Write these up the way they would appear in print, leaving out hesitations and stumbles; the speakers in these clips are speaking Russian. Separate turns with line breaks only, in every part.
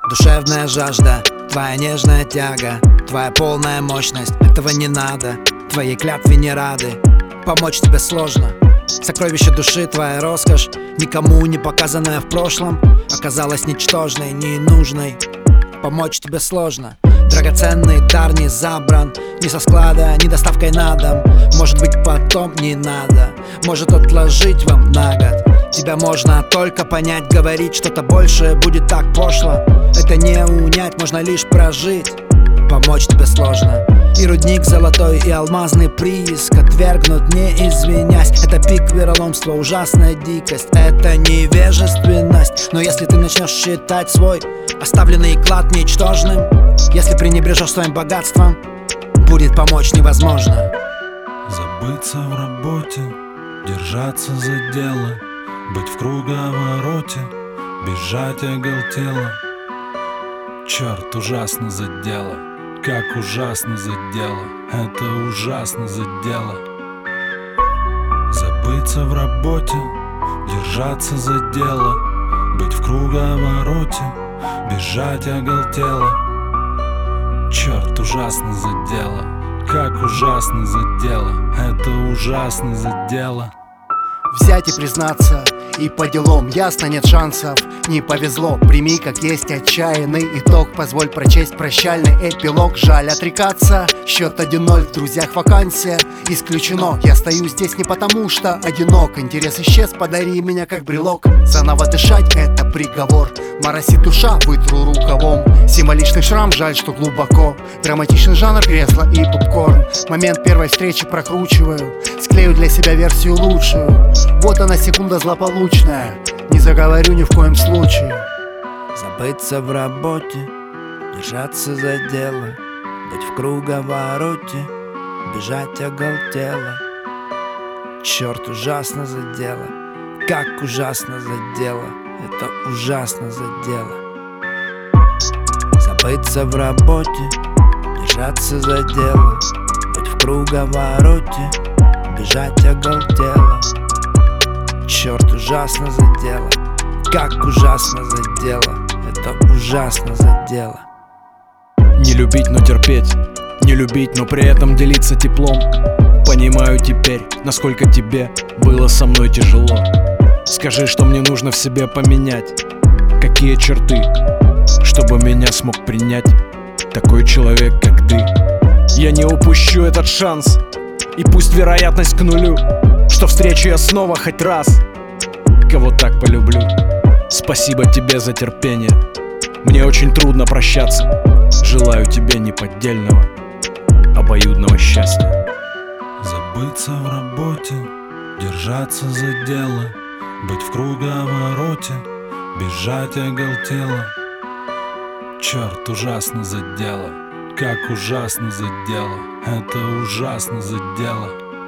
Душевная жажда, твоя нежная тяга, твоя полная мощность. Этого не надо, твоей клятве не рады. Помочь тебе сложно. Сокровище души, твоя роскошь, никому не показанная в прошлом, оказалась ничтожной, ненужной. Помочь тебе сложно. Драгоценный дар не забран ни со склада, ни доставкой на дом. Может быть, потом не надо, может отложить вам на год. Тебя можно только понять, говорить что-то большее будет так пошло. Это не унять, можно лишь прожить. Помочь тебе сложно. И рудник золотой, и алмазный прииск отвергнут, не извинясь. Это пик вероломства, ужасная дикость, это невежественность. Но если ты начнешь считать свой оставленный клад ничтожным, если пренебрежешь своим богатством, будет помочь невозможно.
Забыться в работе, держаться за дело, быть в круговороте, бежать оголтело. Черт, ужасно задело, как ужасно задело, это ужасно задело. Забыться в работе, держаться за дело, быть в круговороте, бежать оголтело. Черт, ужасно задело, как ужасно задело, это ужасно задело.
Взять и признаться, и по делам ясно нет шансов. Не повезло, прими как есть отчаянный итог. Позволь прочесть прощальный эпилог. Жаль отрекаться, счет 1-0, в друзьях вакансия исключено. Я стою здесь не потому что одинок. Интерес исчез, подари меня как брелок. Заново дышать — это приговор. Моросит душа, вытру рукавом. Символичный шрам, жаль, что глубоко. Драматичный жанр, кресло и попкорн. Момент первой встречи прокручиваю, склею для себя версию лучшую. Вот она, секунда злополучная, не заговорю ни в коем случае.
Забыться в работе, держаться за дело, быть в круговороте, бежать оголтело. Черт, ужасно задело, как ужасно задело, это ужасно задело. Забыться в работе, держаться за дело, быть в круговороте, бежать оголтело. Черт, ужасно задело, как ужасно задело, это ужасно задело.
Не любить, но терпеть, не любить, но при этом делиться теплом. Понимаю теперь, насколько тебе было со мной тяжело. Скажи, что мне нужно в себе поменять, какие черты, чтобы меня смог принять такой человек, как ты. Я не упущу этот шанс, и пусть вероятность к нулю, что встречу я снова хоть раз кого так полюблю. Спасибо тебе за терпение, мне очень трудно прощаться. Желаю тебе неподдельного, обоюдного счастья.
Забыться в работе, держаться за дело, быть в круговороте, бежать оголтело. Черт, ужасно задело, как ужасно задело, это ужасно задело.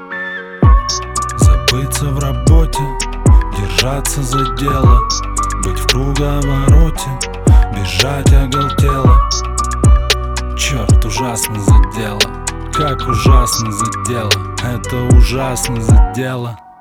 Забыться в работе, держаться за дело, быть в круговороте, бежать оголтело. Черт, ужасно задело, как ужасно задело, это ужасно задело.